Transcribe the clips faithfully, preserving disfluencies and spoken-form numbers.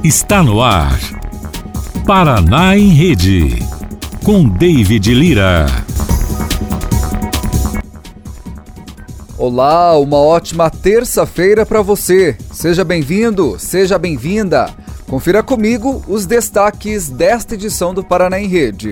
Está no ar. Paraná em Rede, com David Lira. Olá, uma ótima terça-feira para você. Seja bem-vindo, seja bem-vinda. Confira comigo os destaques desta edição do Paraná em Rede.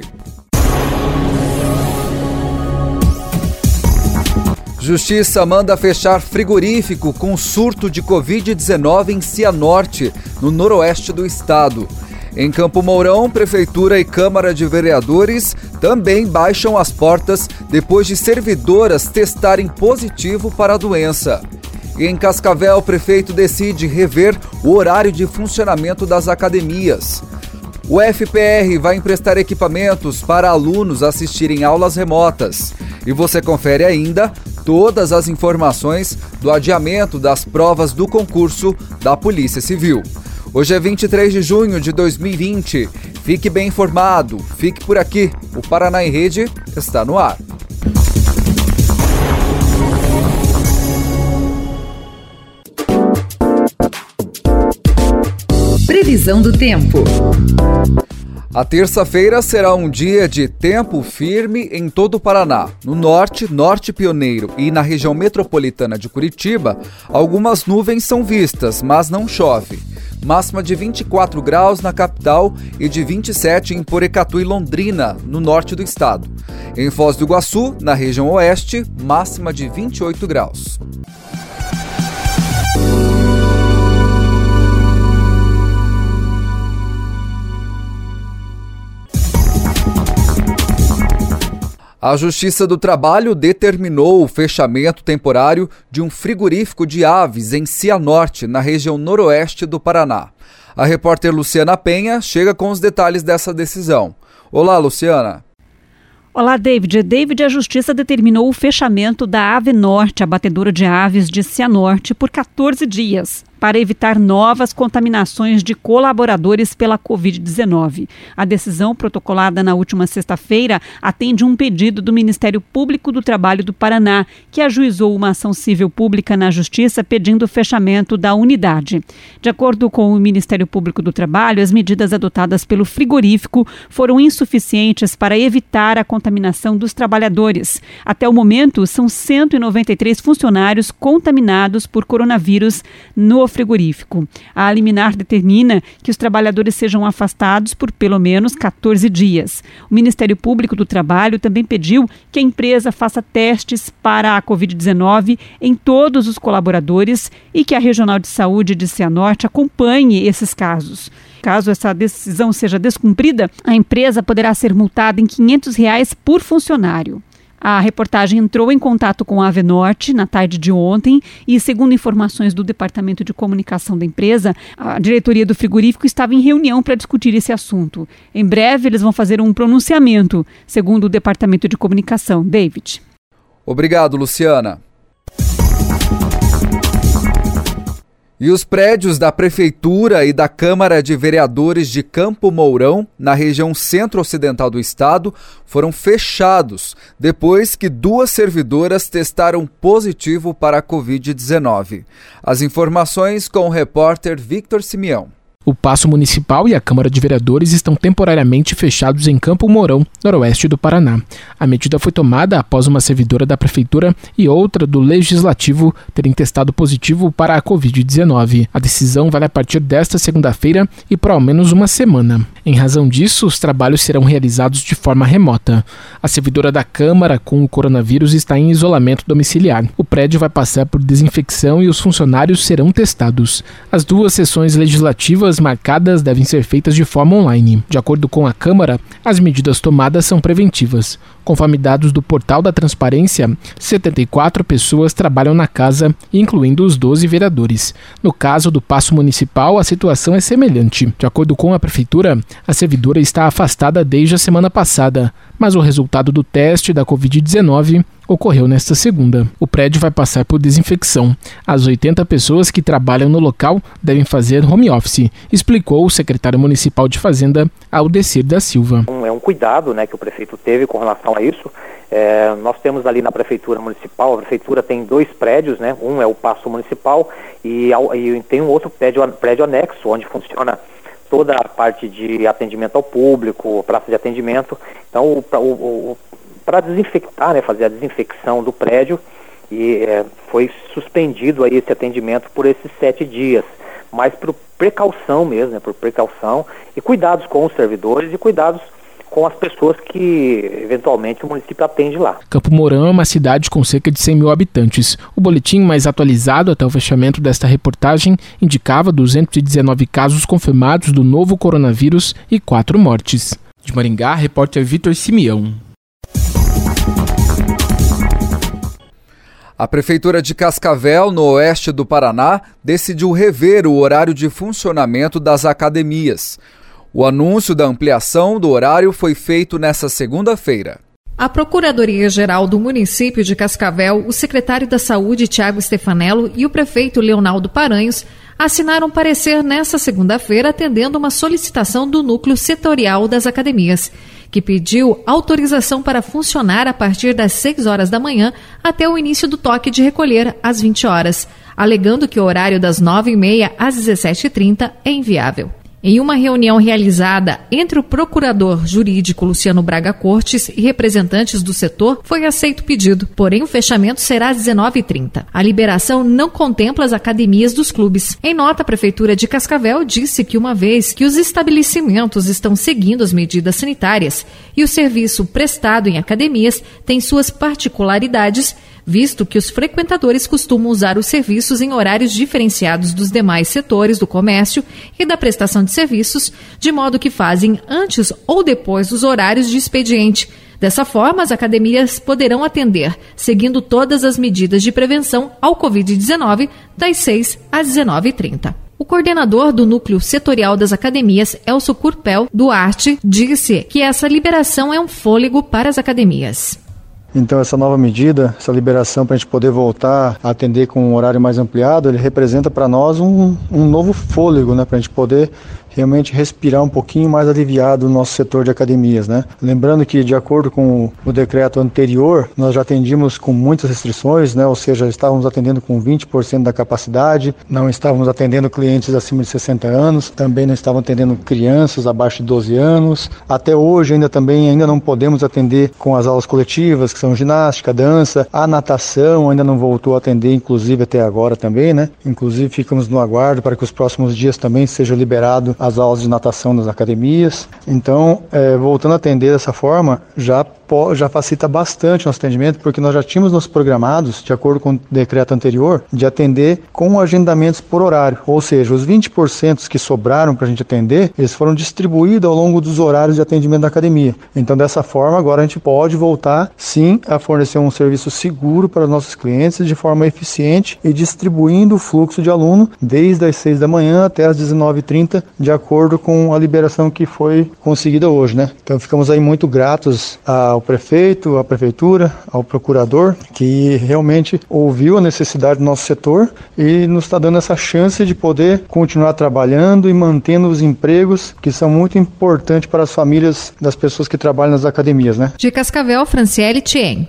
Justiça manda fechar frigorífico com surto de covid dezenove em Cianorte, no noroeste do estado. Em Campo Mourão, Prefeitura e Câmara de Vereadores também baixam as portas depois de servidoras testarem positivo para a doença. E em Cascavel, o prefeito decide rever o horário de funcionamento das academias. O F P R vai emprestar equipamentos para alunos assistirem aulas remotas. E você confere ainda todas as informações do adiamento das provas do concurso da Polícia Civil. Hoje é vinte e três de junho de dois mil e vinte. Fique bem informado, fique por aqui. O Paraná em Rede está no ar. Previsão do tempo. A terça-feira será um dia de tempo firme em todo o Paraná. No norte, norte pioneiro e na região metropolitana de Curitiba, algumas nuvens são vistas, mas não chove. Máxima de vinte e quatro graus na capital e de vinte e sete em Porecatu e Londrina, no norte do estado. Em Foz do Iguaçu, na região oeste, máxima de vinte e oito graus. A Justiça do Trabalho determinou o fechamento temporário de um frigorífico de aves em Cianorte, na região noroeste do Paraná. A repórter Luciana Penha chega com os detalhes dessa decisão. Olá, Luciana. Olá, David. David, a Justiça determinou o fechamento da Ave Norte, abatedora de aves de Cianorte, por catorze dias, para evitar novas contaminações de colaboradores pela covid dezenove. A decisão, protocolada na última sexta-feira, atende um pedido do Ministério Público do Trabalho do Paraná, que ajuizou uma ação civil pública na Justiça pedindo o fechamento da unidade. De acordo com o Ministério Público do Trabalho, as medidas adotadas pelo frigorífico foram insuficientes para evitar a contaminação dos trabalhadores. Até o momento, são cento e noventa e três funcionários contaminados por coronavírus no frigorífico. A liminar determina que os trabalhadores sejam afastados por pelo menos catorze dias. O Ministério Público do Trabalho também pediu que a empresa faça testes para a covid dezenove em todos os colaboradores e que a Regional de Saúde de Cianorte acompanhe esses casos. Caso essa decisão seja descumprida, a empresa poderá ser multada em quinhentos reais por funcionário. A reportagem entrou em contato com a Ave Norte na tarde de ontem e, segundo informações do Departamento de Comunicação da empresa, a diretoria do frigorífico estava em reunião para discutir esse assunto. Em breve, eles vão fazer um pronunciamento, segundo o Departamento de Comunicação. David. Obrigado, Luciana. E os prédios da Prefeitura e da Câmara de Vereadores de Campo Mourão, na região centro-ocidental do estado, foram fechados depois que duas servidoras testaram positivo para a covid dezenove. As informações com o repórter Victor Simeão. O Paço Municipal e a Câmara de Vereadores estão temporariamente fechados em Campo Mourão, noroeste do Paraná. A medida foi tomada após uma servidora da Prefeitura e outra do Legislativo terem testado positivo para a covid dezenove. A decisão vale a partir desta segunda-feira e por ao menos uma semana. Em razão disso, os trabalhos serão realizados de forma remota. A servidora da Câmara com o coronavírus está em isolamento domiciliar. O prédio vai passar por desinfecção e os funcionários serão testados. As duas sessões legislativas marcadas devem ser feitas de forma online. De acordo com a Câmara, as medidas tomadas são preventivas. Conforme dados do Portal da Transparência, setenta e quatro pessoas trabalham na casa, incluindo os doze vereadores. No caso do Paço Municipal, a situação é semelhante. De acordo com a Prefeitura, a servidora está afastada desde a semana passada, mas o resultado do teste da covid dezenove ocorreu nesta segunda. O prédio vai passar por desinfecção. As oitenta pessoas que trabalham no local devem fazer home office, explicou o secretário municipal de Fazenda, Aldecir da Silva. É um cuidado, né, que o prefeito teve com relação a isso. É, nós temos ali na Prefeitura Municipal, a Prefeitura tem dois prédios, né? Um é o Paço Municipal e, e tem um outro prédio, prédio anexo, onde funciona toda a parte de atendimento ao público, praça de atendimento. Então, para desinfectar, né, fazer a desinfecção do prédio, e é, foi suspendido aí esse atendimento por esses sete dias, mas por precaução mesmo, né, por precaução, e cuidados com os servidores e cuidados com as pessoas que eventualmente o município atende lá. Campo Mourão é uma cidade com cerca de cem mil habitantes. O boletim mais atualizado até o fechamento desta reportagem indicava duzentos e dezenove casos confirmados do novo coronavírus e quatro mortes. De Maringá, repórter Vitor Simeão. A Prefeitura de Cascavel, no oeste do Paraná, decidiu rever o horário de funcionamento das academias. O anúncio da ampliação do horário foi feito nesta segunda-feira. A Procuradoria-Geral do município de Cascavel, o secretário da Saúde, Tiago Stefanello, e o prefeito Leonardo Paranhos assinaram parecer nesta segunda-feira atendendo uma solicitação do núcleo setorial das academias, que pediu autorização para funcionar a partir das seis horas da manhã até o início do toque de recolher às vinte horas, alegando que o horário das nove e meia às dezessete e trinta é inviável. Em uma reunião realizada entre o procurador jurídico Luciano Braga Cortes e representantes do setor, foi aceito o pedido, porém o fechamento será às dezenove e trinta. A liberação não contempla as academias dos clubes. Em nota, a Prefeitura de Cascavel disse que uma vez que os estabelecimentos estão seguindo as medidas sanitárias e o serviço prestado em academias tem suas particularidades, visto que os frequentadores costumam usar os serviços em horários diferenciados dos demais setores do comércio e da prestação de serviços, de modo que fazem antes ou depois dos horários de expediente. Dessa forma, as academias poderão atender, seguindo todas as medidas de prevenção ao covid dezenove, das seis às dezenove e trinta. O coordenador do Núcleo Setorial das Academias, Elcio Curpel Duarte, disse que essa liberação é um fôlego para as academias. Então essa nova medida, essa liberação para a gente poder voltar a atender com um horário mais ampliado, ele representa para nós um, um novo fôlego, né, para a gente poder realmente respirar um pouquinho mais aliviado no nosso setor de academias, né? Lembrando que, de acordo com o decreto anterior, nós já atendíamos com muitas restrições, né? Ou seja, estávamos atendendo com vinte por cento da capacidade, não estávamos atendendo clientes acima de sessenta anos, também não estávamos atendendo crianças abaixo de doze anos. Até hoje ainda também ainda não podemos atender com as aulas coletivas, que são ginástica, dança, a natação ainda não voltou a atender, inclusive até agora também, né? Inclusive ficamos no aguardo para que os próximos dias também seja liberado as aulas de natação nas academias. Então, é, voltando a atender dessa forma, já, já facilita bastante o nosso atendimento, porque nós já tínhamos nos programados, de acordo com o decreto anterior, de atender com agendamentos por horário. Ou seja, os vinte por cento que sobraram para a gente atender, eles foram distribuídos ao longo dos horários de atendimento da academia. Então, dessa forma, agora a gente pode voltar, sim, a fornecer um serviço seguro para os nossos clientes de forma eficiente e distribuindo o fluxo de aluno desde as seis da manhã até as dezenove e trinta, de acordo com a liberação que foi conseguida hoje, né? Então ficamos aí muito gratos ao prefeito, à prefeitura, ao procurador, que realmente ouviu a necessidade do nosso setor e nos está dando essa chance de poder continuar trabalhando e mantendo os empregos que são muito importantes para as famílias das pessoas que trabalham nas academias, né? De Cascavel, Franciele Tien.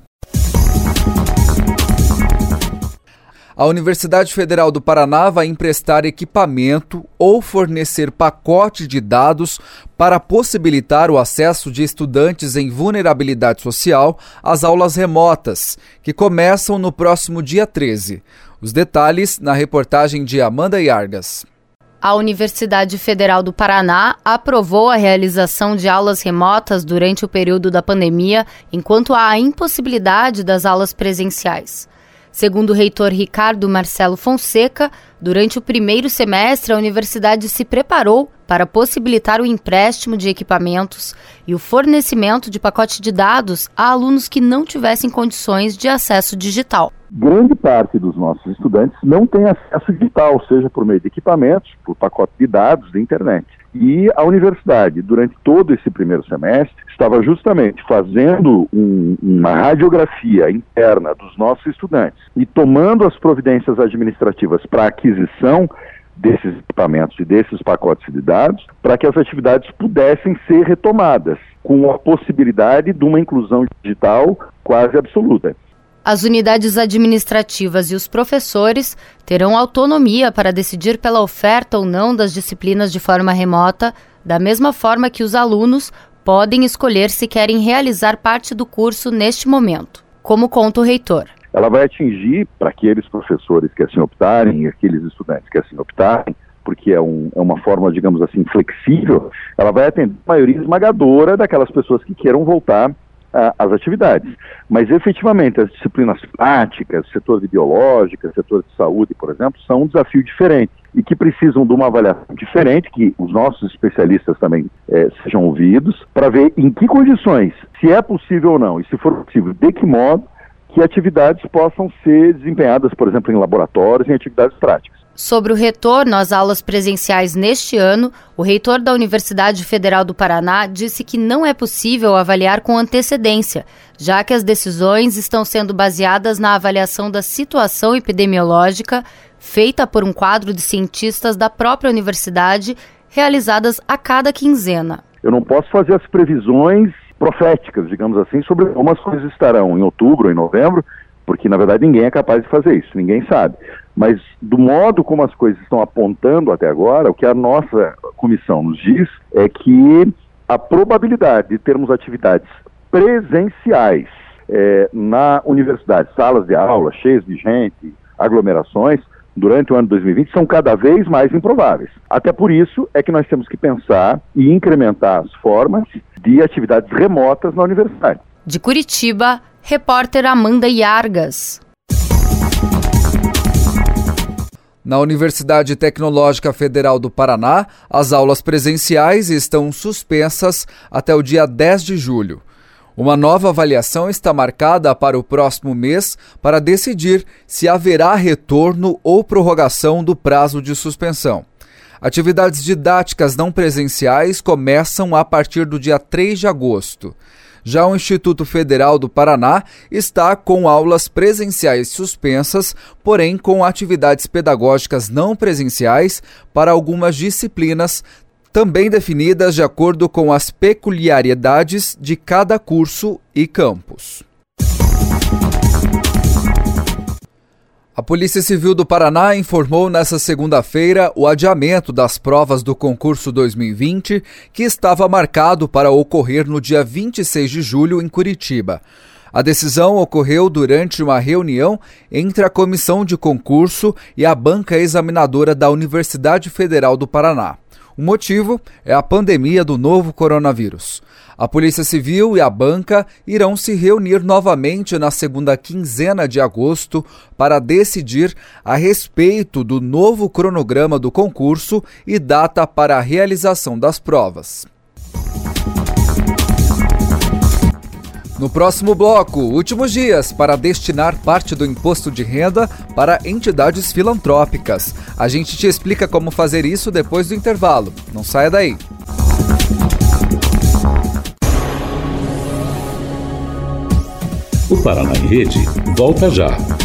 A Universidade Federal do Paraná vai emprestar equipamento ou fornecer pacote de dados para possibilitar o acesso de estudantes em vulnerabilidade social às aulas remotas, que começam no próximo dia treze. Os detalhes na reportagem de Amanda Iargas. A Universidade Federal do Paraná aprovou a realização de aulas remotas durante o período da pandemia, enquanto há a impossibilidade das aulas presenciais. Segundo o reitor Ricardo Marcelo Fonseca, durante o primeiro semestre a universidade se preparou para possibilitar o empréstimo de equipamentos e o fornecimento de pacote de dados a alunos que não tivessem condições de acesso digital. Grande parte dos nossos estudantes não tem acesso digital, seja por meio de equipamentos, por pacote de dados da internet. E a universidade, durante todo esse primeiro semestre, estava justamente fazendo um, uma radiografia interna dos nossos estudantes e tomando as providências administrativas para a aquisição desses equipamentos e desses pacotes de dados, para que as atividades pudessem ser retomadas, com a possibilidade de uma inclusão digital quase absoluta. As unidades administrativas e os professores terão autonomia para decidir pela oferta ou não das disciplinas de forma remota, da mesma forma que os alunos podem escolher se querem realizar parte do curso neste momento, como conta o reitor. Ela vai atingir, para aqueles professores que assim optarem e aqueles estudantes que assim optarem, porque é, um, é uma forma, digamos assim, flexível, ela vai atender a maioria esmagadora daquelas pessoas que queiram voltar as atividades, mas efetivamente as disciplinas práticas, setor de biológica, setor de saúde, por exemplo, são um desafio diferente e que precisam de uma avaliação diferente, que os nossos especialistas também é, sejam ouvidos, para ver em que condições, se é possível ou não, e se for possível, de que modo que atividades possam ser desempenhadas, por exemplo, em laboratórios, em atividades práticas. Sobre o retorno às aulas presenciais neste ano, o reitor da Universidade Federal do Paraná disse que não é possível avaliar com antecedência, já que as decisões estão sendo baseadas na avaliação da situação epidemiológica feita por um quadro de cientistas da própria universidade, realizadas a cada quinzena. Eu não posso fazer as previsões proféticas, digamos assim, sobre como as coisas estarão em outubro ou em novembro, porque na verdade ninguém é capaz de fazer isso, ninguém sabe. Mas do modo como as coisas estão apontando até agora, o que a nossa comissão nos diz é que a probabilidade de termos atividades presenciais é, na universidade, salas de aula cheias de gente, aglomerações, durante o ano de dois mil e vinte são cada vez mais improváveis. Até por isso é que nós temos que pensar e incrementar as formas de atividades remotas na universidade. De Curitiba, repórter Amanda Iargas. Na Universidade Tecnológica Federal do Paraná, as aulas presenciais estão suspensas até o dia dez de julho. Uma nova avaliação está marcada para o próximo mês para decidir se haverá retorno ou prorrogação do prazo de suspensão. Atividades didáticas não presenciais começam a partir do dia três de agosto. Já o Instituto Federal do Paraná está com aulas presenciais suspensas, porém com atividades pedagógicas não presenciais para algumas disciplinas, também definidas de acordo com as peculiaridades de cada curso e campus. A Polícia Civil do Paraná informou nesta segunda-feira o adiamento das provas do concurso dois mil e vinte, que estava marcado para ocorrer no dia vinte e seis de julho em Curitiba. A decisão ocorreu durante uma reunião entre a Comissão de Concurso e a banca examinadora da Universidade Federal do Paraná. O motivo é a pandemia do novo coronavírus. A Polícia Civil e a banca irão se reunir novamente na segunda quinzena de agosto para decidir a respeito do novo cronograma do concurso e data para a realização das provas. No próximo bloco, últimos dias para destinar parte do imposto de renda para entidades filantrópicas. A gente te explica como fazer isso depois do intervalo. Não saia daí. O Paraná em Rede volta já.